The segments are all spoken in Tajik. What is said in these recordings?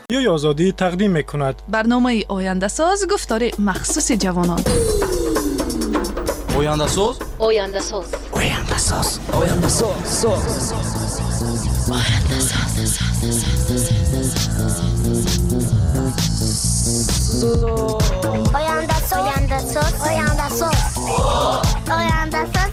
رادیوی آزادی تقدیم می‌کند. برنامه آینده ساز گفتار مخصوص جوانان. آینده ساز. آینده ساز. آینده ساز. آینده ساز. آینده ساز. آینده ساز. آینده ساز. آینده ساز. آینده ساز.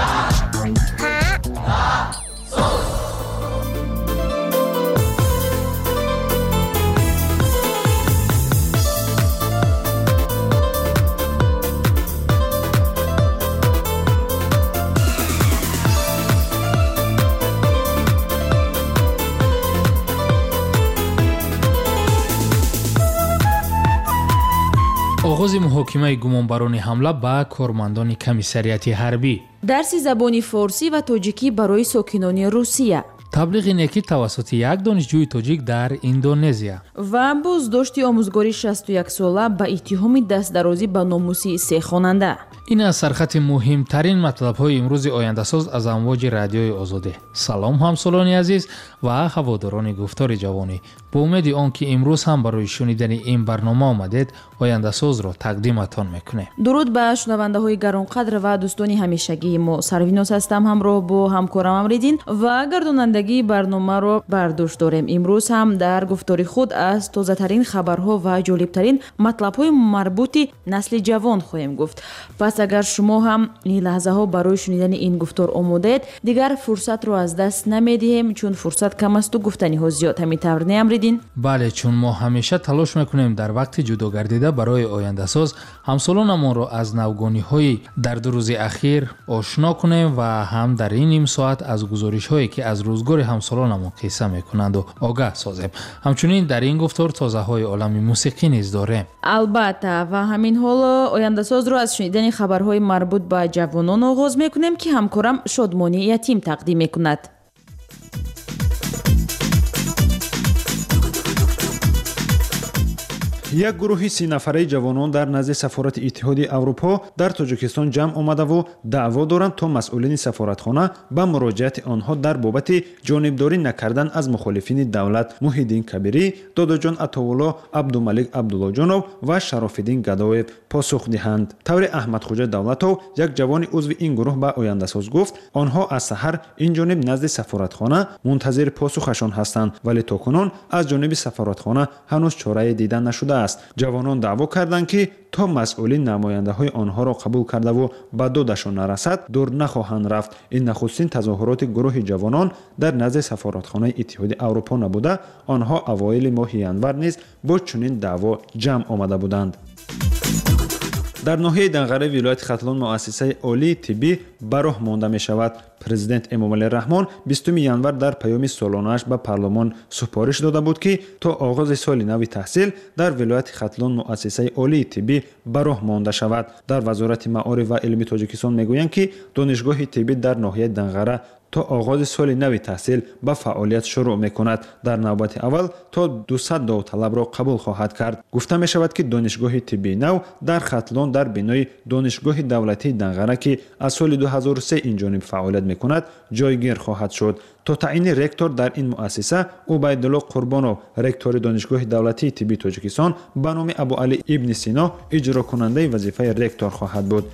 оғози муҳокимаи гумонбарони ҳамла ба кормандони комиссариати ҳарбӣ. дарси забони форсӣ ва тоҷикӣ барои сокинони Русия. таблиғи некӣ тавассути як донишҷӯи тоҷик дар Индонезия. ва боздошти омӯзгори 61 сола ба иттиҳоми дастдарозӣ ба номуси се хонанда. ин аз сархати муҳимтарин матлабҳои имрӯзи ояндасоз аз амвоҷи радиои озодӣ. салом ҳамсолони азиз ва ҳаводорони гуфтори ҷавонӣ. бо умеди он ки имрӯз ҳам барои шунидани ин барнома омадед, ояндасозро тақдиматон мекунем. дуруд ба шунавандаҳои гаронқадр ва дӯстони ҳамешагии мо. Сарвинос ҳастам, ҳамроҳ бо ҳамкорам Амриддин ва гардонандагии барномаро бардошт дорем. имрӯз ҳам дар гуфтори худ аз тозатарин хабарҳо ва ҷолибтарин матлабҳои марбути насли ҷавон хоҳем гуфт. пас агар шумо ҳам ин лаҳзаҳо барои шунидани ин гуфтор омодаед, дигар фурсатро аз даст намедиҳем, чун фурсат кам асту гуфтаниҳо зиёд. ҳамин тавр не Амриддин? бале, чун мо ҳамеша талош мекунем дар вақти ҷудо гардида барои ояндасоз ҳамсолонамонро аз навгониҳои дар ду рӯзи ахир ошно кунем ва ҳам дар ин ним соат аз гузоришҳое ки аз рӯзгори ҳамсолонамон қисса мекунанду огаҳ созем. ҳамчунин дар ин гуфтор тозаҳои олами мусиқӣ низ дорем. албатта, ва ҳамин ҳоло ояндасозро аз шунидани хабарҳои марбут ба ҷавонон оғоз мекунем ки ҳамкорам Шодмони Ятим тақдим мекунад. як гурӯҳи 30 нафараи ҷавонон дар назди сафорати иттиҳоди аврупо дар тоҷикистон ҷамъ омадаву даъво доранд то масъулини сафоратхона ба муроҷиати онҳо дар бобати ҷонибдорӣ накардан аз мухолифини давлат Муҳиддин Кабирӣ, Додоҷон Атовулло, Абдумалик Абдуллоҷонов ва Шарофиддин Гадоев посух диҳанд. тавре Аҳмадхоҷа Давлатов, як ҷавони узви ин гурӯҳ ба ояндасоз гуфт, онҳо аз саҳар инҷониб назди сафоратхона мунтазири посухашон ҳастанд, вале то кунун аз ҷониби сафоратхона ҳанӯз чорае дида нашудааст. ҷавонон даъво карданд ки то масъулин намояндаҳои онҳоро қабул кардаву ба додашон нарасад, дур нахоҳанд рафт. ин нахустин тазоҳуроти гурӯҳи ҷавонон дар назди сафоратхонаи иттиҳоди аврупо набуда, онҳо авоили моҳи январ низ бо чунин даъво ҷамъ омада буданд. дар ноҳияи Данғараи вилояти Хатлон муассисаи олии тиббӣ ба роҳ монда мешавад. президент Эмомалӣ Раҳмон 20 январ дар паёми солонааш ба парлумон супориш дода буд ки то оғози соли нави таҳсил дар вилояти Хатлон муассисаи олии тиббӣ ба роҳ монда шавад. дар вазорати маориф ва илми Тоҷикистон мегӯянд ки донишгоҳи тиббӣ дар ноҳияи Данғара то оғози соли нави таҳсил ба фаъолият шурӯъ мекунад. дар навбати аввал то 200 довталабро қабул хоҳад кард. гуфта мешавад ки донишгоҳи тиббии нав дар Хатлон дар бинои донишгоҳи давлатии Данғара ки аз соли 2003 инҷониб фаъолият мекунад ҷойгир хоҳад шуд. то таъини ректор дар ин муассиса Убайдулло Қурбонов, ректори донишгоҳи давлатии тиббии Тоҷикистон, ба номи Абуалӣ ибни Сино иҷрокунандаи вазифаи ректор хоҳад буд.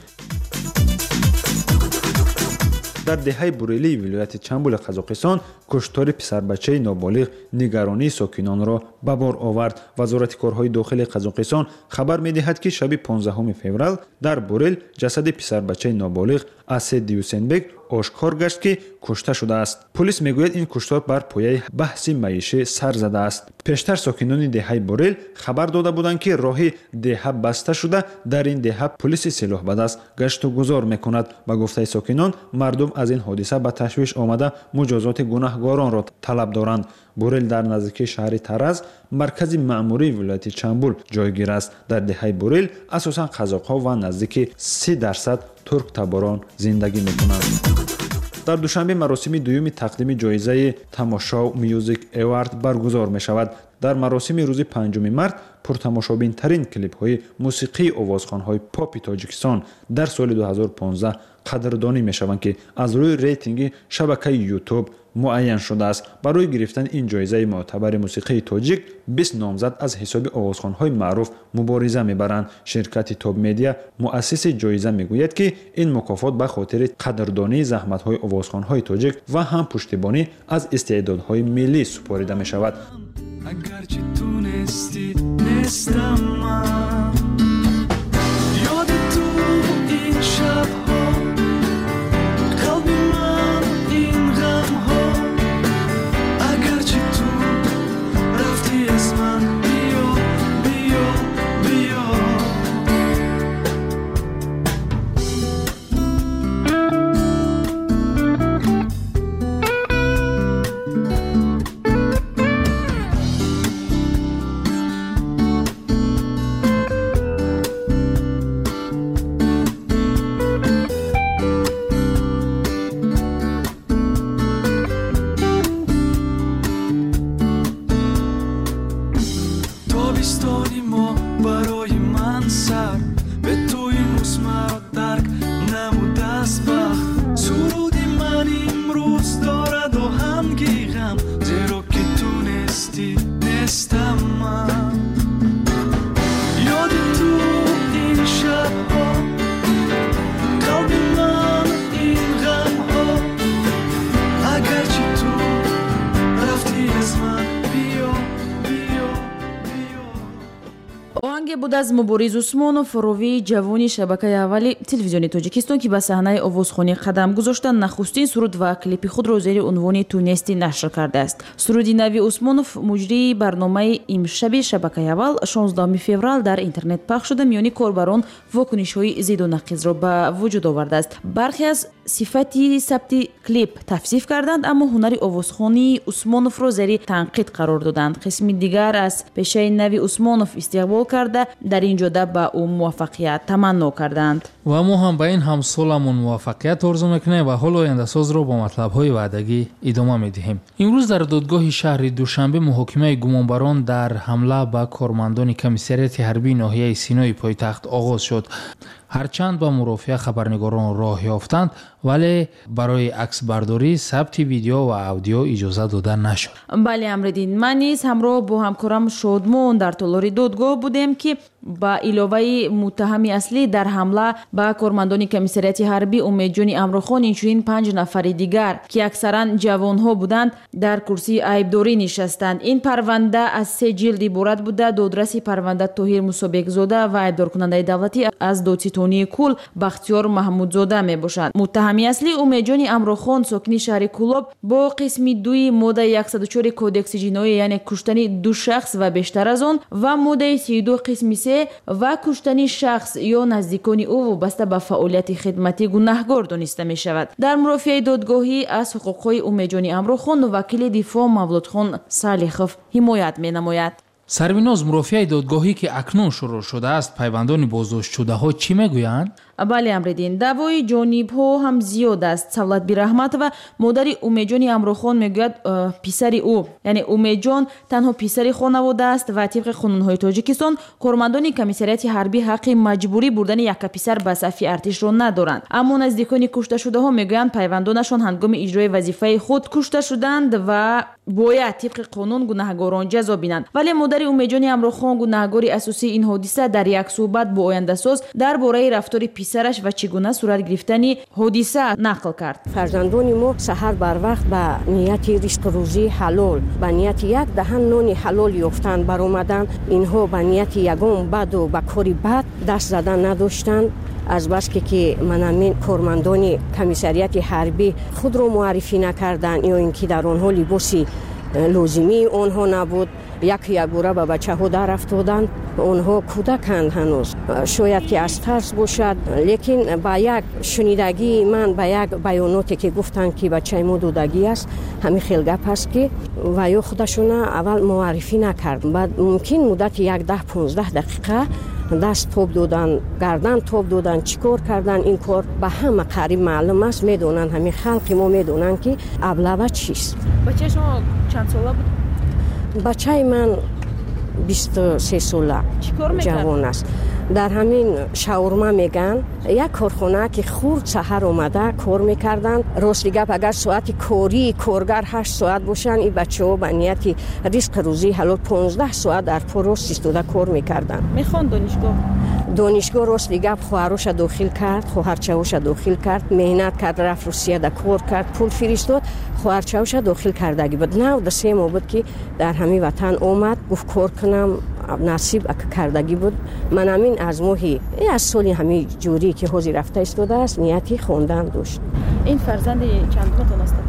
дар деҳаи Бурелии вилояти Чамбули Қазоқистон куштори писарбачаи ноболиғ нигаронии сокинонро ба бор овард. вазорати корҳои дохилии Қазоқистон хабар медиҳад ки шаби 15 феврал дар Бурел ҷасади писарбачаи ноболиғ Асед Дюсенбек ошкор гашт ки кушта шудааст. полис мегӯяд ин куштор бар пояи баҳси маишӣ сар задааст. пештар сокинони деҳаи Бурел хабар дода буданд ки роҳи деҳа баста шуда, дар ин деҳа полиси силоҳбадаст гашту гузор мекунад. ба гуфтаи сокинон, мардум аз ин ҳодиса ба ташвиш омада муҷозоти гунаҳгоронро талаб доранд. Бурел дар наздикии шаҳри Тараз, маркази маъмурии вилояти Чамбул ҷойгир аст. дар деҳаи Бурел асосан қазоқҳо ва наздики 30% турктаборон зиндагӣ мекунанд. дар душанбе маросими дуюми тақдими ҷоизаи тамошо Music Award баргузор мешавад. дар маросими рӯзи 5 март пуртамошобинтарин клипҳои мусиқии овозхонҳои попи Тоҷикистон дар соли 2015 қадрдонӣ мешаванд ки аз рӯи рейтинги шабакаи ютуб муайян шудааст. барои гирифтани ин ҷоизаи муътабари мусиқии тоҷик 20 номзад аз ҳисоби овозхонҳои маъруф мубориза мебаранд. ширкати Top Media муассиси ҷоиза мегӯяд ки ин мукофот ба хотири қадрдонии заҳматҳои овозхонҳои тоҷик ва ҳам пуштибонӣ аз истеъдодҳои миллӣ супорида мешавад. Agarchi tunesti nestam man yodi tu in shabho qalbi man in ghamho agarchi tu rafti az man biyo biyo biyo Тобистони мо барои ман сар бе туи мусмар дарк намудааст бахт суруди ман имрӯз дораду ҳанги ғам зеро ки ту нестӣ нестам ман ёди ту ин шабҳо қалби ман ин ғамҳо агарчи ту рафтӣ аз ман биё оҳанге буд аз Мубориз Усмонов, ровии ҷавони шабакаи аввали телевизиони Тоҷикистон, ки ба саҳнаи овозхонӣ қадам гузошта нахустин суруд ва клипи худро зери унвони «Ту нестӣ» нашр кардааст. Суруди нави Усмонов муҷрии барномаи имшаби шабакаи аввал 16 феврал дар интернет пахш шуда миёни корбарон вокунишҳои зидду нақизро ба вуҷуд овардааст. бархе аз сифати сабти клип тавсиф карданд, аммо ҳунари овозхонии Усмоновро зери танқид қарор доданд. қисми дигар аз пешаи нави Усмонов истиқбол карда дар ин ҷода ба ӯ муваффақият таманно карданд. ва мо ҳам ба ин ҳамсоламон муваффақият орзу мекунем ва ҳол ояндасозро бо матлабҳои ваъдагӣ идома медиҳем. имрӯз дар додгоҳи шаҳри Душанбе муҳокимаи гумонбарон дар ҳамла ба кормандони комиссарияти ҳарбии ноҳияи Синои пойтахт оғоз шуд. ҳарчанд ба мурофиа хабарнигорон роҳ ёфтанд, вале барои аксбардорӣ сабти видео ва аудио иҷоза дода нашуд. бале Амриддин, ман низ ҳамроҳ бо ҳамкорам Шодмон дар толори додгоҳ будем ки ба иловаи муттаҳами аслӣ дар ҳамла ба кормандони комиссарияти ҳарбӣ Умедҷони Амрохон инчунин 5 нафари дигар ки аксаран ҷавонҳо буданд дар курсии айбдорӣ нишастанд. ин парванда аз 3 ҷилд иборат буда доdraси парванда Тоҳир Мусобекзода ва айбдоркунандаи давлатӣ аз додситонии Кул Бахтиёр Маҳмудзода мебошад. муттаҳами аслӣ Умедҷони Амрохон, сокини шаҳри Кулоб, бо қисми 2 моддаи 104 кодекси ҷиноӣ, яъне куштани 2 шахс ва бештар аз он, ва моддаи 32 қисми 3 ва куштани шахс ё наздикони ӯ вобаста ба фаъолияти хидматӣ гунаҳгор дониста мешавад. дар мурофиаи додгоҳӣ аз ҳуқуқҳои Умедҷони Амрохон вакили дифоъ Мавлудхон Салихов ҳимоят менамояд. сарвиноз, мурофиаи додгоҳӣ ки акнун шурӯъ шудааст, пайвандони боздоштшудаҳо чӣ мегӯянд? бале Амриддин, даъвои ҷонибҳо ҳам зиёд аст. Савлат Бирахматова, модари Умедҷони Амрохон, мегӯяд писари ӯ, яъне Умедҷон, танҳо писари хонавода аст ва тибқи қонунҳои Тоҷикистон кормандони комиссарияти ҳарбӣ ҳаққи маҷбурӣ бурдани якаписар ба сафи артишро надоранд. аммо наздикони кушташудаҳо мегӯянд пайвандонашон ҳангоми иҷрои вазифаи худ кушта шуданд ва бояд тибқи қонун гунаҳгорон ҷазо бинанд. вале модари Умедҷони Амрохон, гунаҳгори асосии ин ҳодиса, дар як суҳбат бо Ояндасоз дар бораи рафтори писараш ва чӣ гуна сурат гирифтани ҳодиса нақл кард. фарзандони мо саҳар барвақт ба нияти ризқрӯзии ҳалол, ба нияти як даҳан нони ҳалол ёфтан баромаданд. инҳо ба нияти ягон баду ба кори бад даст задан надоштанд. азбаски ки манамин кормандони комиссарияти ҳарбӣ худро муаррифӣ накарданд ё ин ки дар онҳо либоси лозимии онҳо набуд. якбора ба бачаҳо дарафтоданд. онҳо кӯдаканд ҳанӯз, шояд ки аз тарс бошад, лекин ба як шунидагии ман, ба як баёноте ки гуфтанд ки бачаи мо дудагӣ аст, ҳамин хел гап аст ки ва ё худашона аввал муаррифӣ накард. баъд мумкин муддати 10-15 дақиқа даст тоб додан, гардан тоб додан, чӣ кор кардан. ин кор ба ҳама қариб маълум аст, медонанд, ҳамин халқи мо медонанд ки аблава чист. бачаи шумо чанд сола буд? бачаи ман 23 ساله جوان است. در همین شاورما میگن یک کارخانه که خورد سحر اومده کار میکردن. راست گپ اگر ساعت کاری کارگر 8 ساعت باشن این بچه‌ها به نیت ریسک روزی حلال 15 ساعت در پروس ایستاده کار میکردن. میخوان دانشگاه راست گپ خواهرش داخل کرد، خواهرچه‌اش داخل کرد، مهنت کرد، رفت روسیه دا کار کرد، پول فرستاد، خواهرچه‌اش داخل کردگی بود. نه در 3 ماه بود که در همین وطن اومد گفت کار کنم، نصیب کردگی بود. من همین از ماهی از سالی همین جوری که حاضر رفته ایستاده است نیتی خواندن داشت. این فرزند چندمتون است؟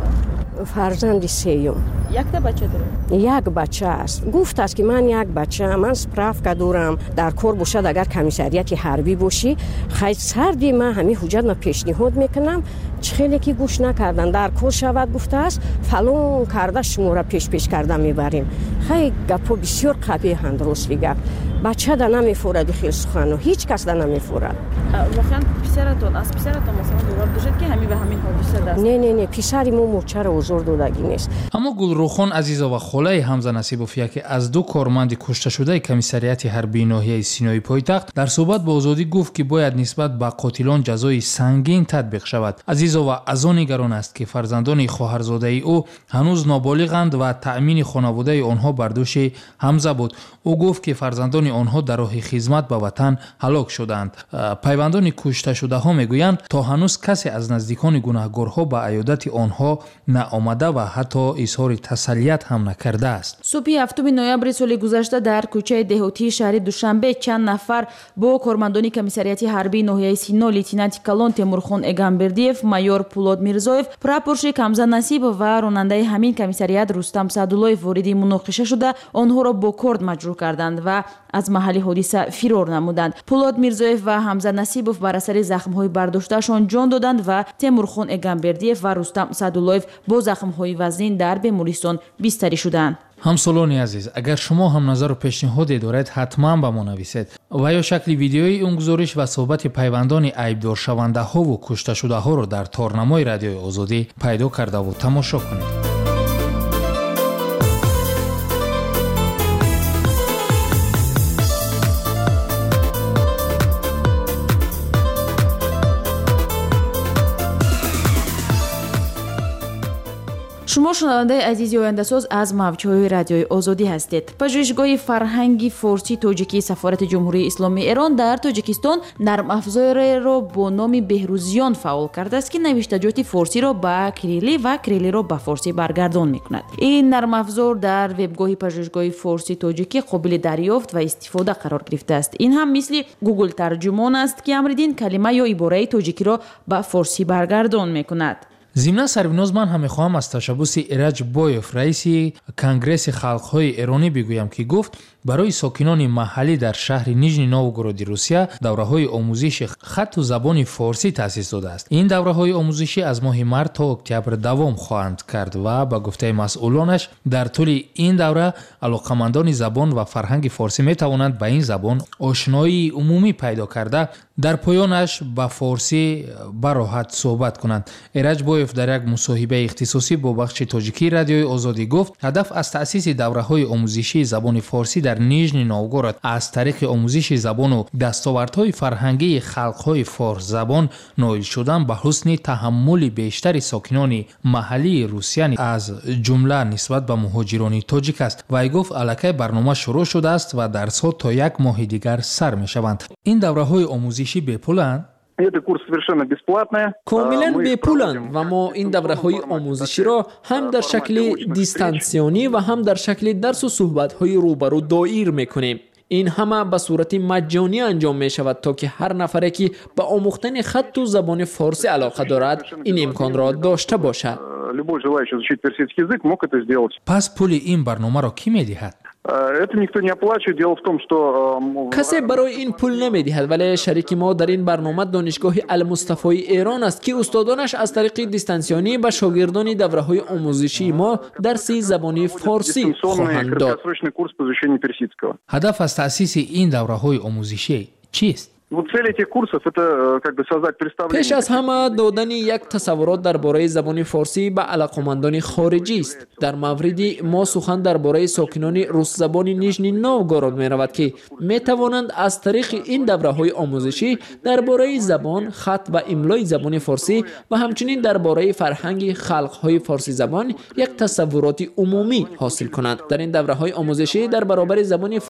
فرزند 3م. یک تا بچه داره؟ یک بچه است. گفت است که من یک بچه من سپراف دارم در کار باشد اگر کمیسریت حربی باشی خیلی سردی من همین حجت ما پیشنهاد میکنم. خیلی که گوش نکردن در کار شود گفته است فلان کرده شما را پیش کردن میبریم. خیلی گپا بسیار قبیح هند راست گپ. بچه دا نمیفورد خیلی سخنو هیچ کس دا نمیفورد. واقعا پسرتون از پسرتون مثلا دوباره داشت که همین به همین حادثه دست؟ نه پسری ما مرچه را حضور دادگی نیست. اما گلروخان عزیزا و خاله حمزه نصیبوفیا که از 2 کارمند کشته شده کمیسریت حربی ناحیه سینای پایتخت در صحبت با آزادی گفت که باید نسبت به قاتلان جزای سنگین تطبیق شود. عزیزا و از آن نگران است که فرزندان خواهرزاده او هنوز نابالغند و تأمین خانواده آنها بر دوش حمزه بود. او گفت که فرزندان آنها در راه خدمت به وطن هلاک شدند. پیوندان کشته شده ها میگویند تا هنوز کسی از نزدیکان گناهکارها به عیادت آنها نآمده و حتی اظهار تسلیت هم نکرده است. صبح 7 نوامبر سال گذشته در کوچه دهاتی شهر دوشنبه چند نفر با کارمندان کمیسریت حربی ناحیه سینا لیتنانت کلان تیمورخان اگامبردیف، مایور پولاد میرزایف، پراپورشی حمزه نصیب و راننده همین کمیسریت رستم سعدالله‌اف وارد مناقشه شده آنها را با کورد مجروح کردند و از محل حادثه فرار نمودند. پولاد میرزایف و حمزه نصیبوف بر اثر زخم‌های برداشتهشان جان دادند و تیمورخان اگامبردیف و رستم سعدالله‌اف با زخم‌های وزین در بیمارستان بستری شدند. همسالان عزیز، اگر شما هم نظر و پیشنهادی دارید حتما به ما نویسید و یا شکل ویدیویی اون گزارش و صحبت پیوندان عیبدار شونده ها و کشته شده ها رو در تارنمای رادیوی آزادی پیدا کرده و تماشا کنید. شما شنونده عزیزی آینده‌ساز از موج‌های رادیوی آزادی هستید. پژوهشگاه فرهنگی فارسی تاجیکی سفارت جمهوری اسلامی ایران در تاجیکستان نرم افزار را با نام بهروزیان فعال کرده است که نوشتجات فارسی را به کریلی و کریلی را به فارسی برگردان می‌کند. این نرم افزار در وبگاه پژوهشگاه فارسی تاجیکی قابل دریافت و استفاده قرار گرفته است. این هم مثل گوگل ترجمان است که امریدین کلمه یا عباره تاجیکی را به فارسی برگردان می‌کند. ضمن سربناز من هم میخواهم از تشبوس ایرج بایف رئیس کنگرس خلق‌های ایرانی بگویم که گفت برای ساکنان محلی در شهر نیژنی نوگورود روسیه دوره‌های آموزش خط و زبان فارسی تأسیس شده است. این دوره‌های آموزشی از ماه مارس تا اکتبر دوام خواهند کرد و به گفته مسئولانش در طول این دوره علاقه‌مندان زبان و فرهنگ فارسی میتوانند به این زبان آشنایی عمومی پیدا کرده در پایانش به فارسی به راحت صحبت کنند. ایرج بایف در یک مصاحبه اختصاصی با بخش تاجیکی رادیوی آزادی گفت هدف از تأسیس دوره‌های آموزشی زبان فارسی در نیژنی نوگورود از طریق آموزش زبان و دستاوردهای فرهنگی خلق‌های فارس زبان نائل شدن به حسن تحمل بیشتر ساکنان محلی روسیه از جمله نسبت به مهاجران تاجیک است. وی گفت الکی برنامه شروع شده است و درس‌ها تا 1 ماه دیگر سر می‌شوند. این دوره‌های آموزشی بپولند؟ کاملا بیپولند و ما این دوره‌های آموزشی را هم در شکل دیستانسیونی و هم در شکل درس و صحبت‌های روبرو دایر می‌کنیم. این همه به صورت مجانی انجام می شود تا که هر نفری که به آموختن خط و زبان فارسی علاقه دارد این امکان را داشته باشد. پس پول این برنامه را کی می‌دهد؟ کسی برای این پول نمیدهد، ولی شریک ما در این برنامه دانشگاه المصطفی ایران است که استادانش از طریق دیستانسیونی به شاگردان دوره‌های آموزشی ما درس زبان فارسی خواهند داد. هدف از تأسیس این دوره‌های آموزشی چیست؟ پیش از همه دادن یک تصورات درباره زبان فارسی به علاقمندان خارجی است. در مورد ما سخن درباره ساکنان روس زبان نیژنی نوگورود می رود که می توانند از طریق این دوره‌های آموزشی درباره زبان، خط و املای زبان فارسی و همچنین درباره فرهنگ خلق‌های فارسی زبان یک تصورات عمومی حاصل کنند. در این دوره‌های آموزشی در برابر زبان